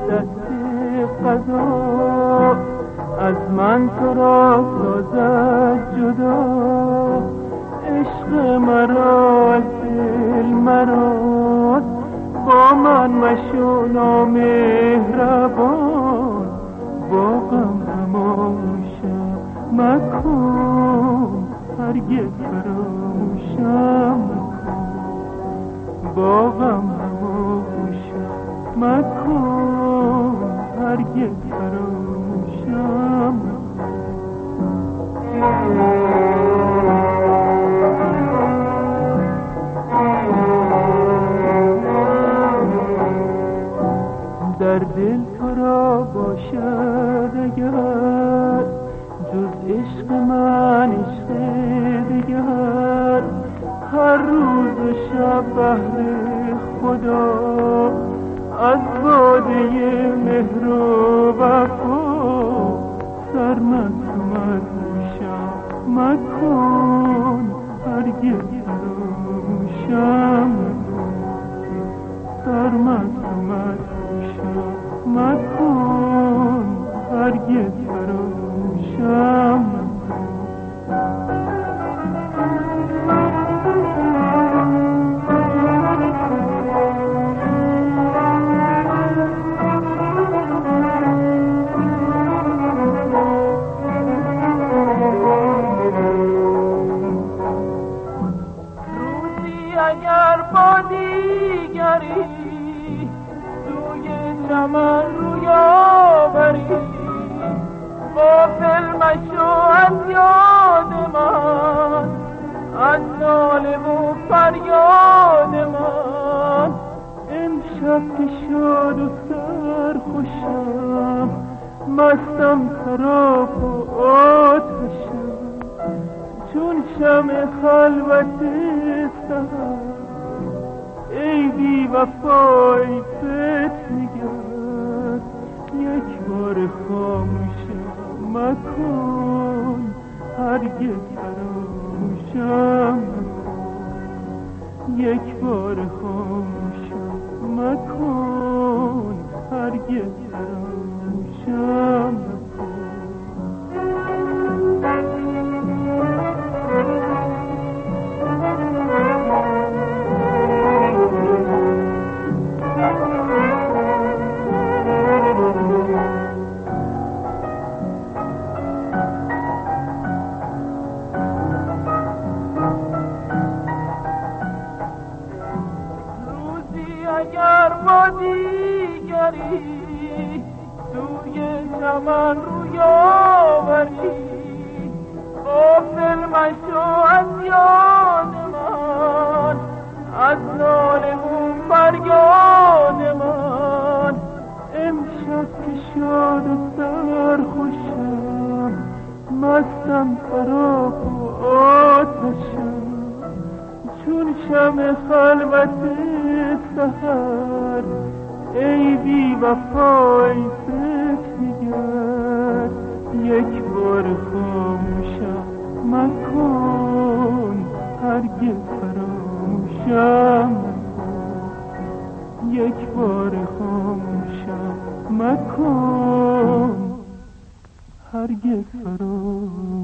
دست قضا از من تو را سازد جدا. عشق مرا از دل مراست، با من مشو نامهربان. با غم هماشم مکن، هرگز فراموشم مکن. با غم هماشم مکن، هرگز فراموشم مکن. در دل تو را باشد اگر جز عشق من عشق دیگر، هر روز و شب بهر خدا از باده مهر و وفا سرمست و مدهوشم مکن، هرگز فراموشم مکن. سرمست و مدهوشم مکن، هرگز فراموشم مکن. اگر با دیگری سوی چمن روی آوری، غافل مشو از یاد من، از ناله و فریاد من. امشب که شاد و سرخوشم، مستم خراب و آتشم، چون شمع خلوت سحر. ای بی وفای فتنگر، یک بار خاموشم مکن، هرگز فراموشم مکن. یک بار خاموشم مکن، هرگز فراموشم مکن. اگر با دیگری سوی چمن روی آوری، غافل مشو از یاد من، از ناله و فریاد من. امشب که شاد و سرخوشم، مستم خراب و آتشم، چون شمع خلوت سحر. ای بی وفای فتنگر، یک بار خاموشم مکن، هرگز فراموشم مکن. یک بار خاموشم مکن، هرگز فراموشم